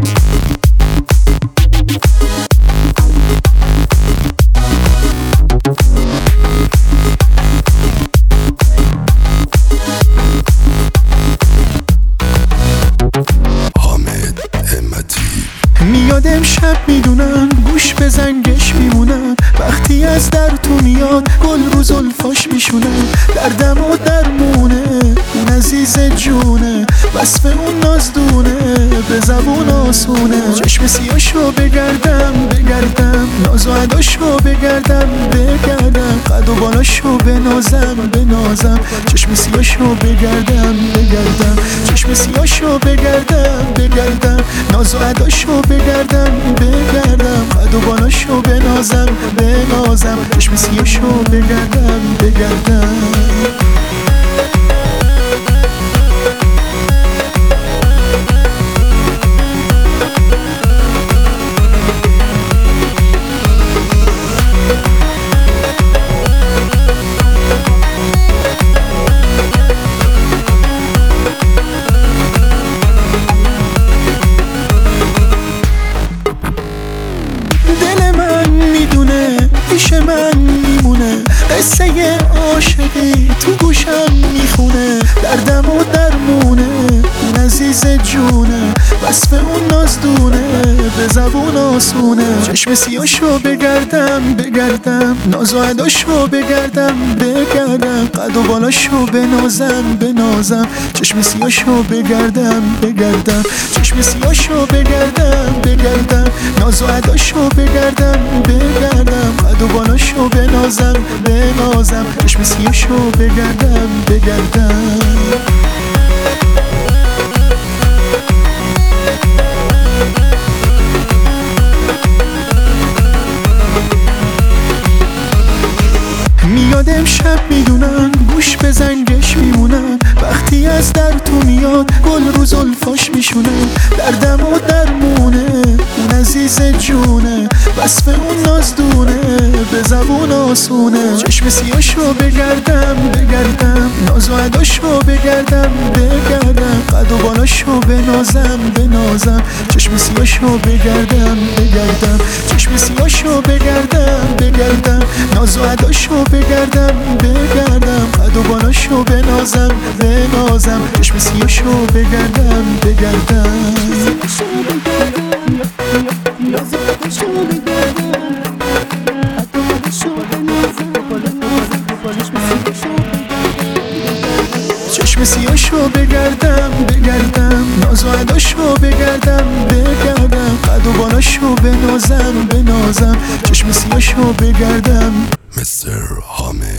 میاد امشب میدونم گوش به زنگش میمونم وقتی از در تو میاد گل رو زلفاش میشونم دردم و درمونه اون عزیز جونه وصف اون نازدونه به زبون آسونه چشم سیاشو بگردم ناز و عداشو بگردم قد و بالاشو بنازم چشم سیاشو بگردم چشم سیاشو بگردم ناز و عداشو بگردم قد و بالاشو بنازم چشم سیاشو بگردم پیش من میمونه قصه عاشقی تو گوشم میخونه دردم و درمونه اون عزیز جونه وصف اون نازدونه به زبون آسونه چشم سیاشو بگردم ناز و عداشو بگردم قد و بالاشو بنازم چشم سیاشو بگردم چشم سیاشو بگردم ناز و عداشو بگردم قد و بالاشو بنازم چشم سیاشو بگردم میاد امشب میدونم گوش به زنگش میمونم وقتی از در تو میاد گل رو زلفاش میشونم دردم و درمونه اون عزیز جونه وصف اون نازدونه به زبون آسونه چشم سیاشو بگردم ناز و عداشو بگردم قد و بالاشو بنازم چشم سیاشو بگردم چشم سیاشو بگردم ناز و عداشو بگردم قد و بالاشو بنازم چشم سیاشو بگردم چشم سیاشو بگردم ناز و عداشو بگردم قد و بالاشو بنازم چشم سیاشو بگردم Mr. Hamid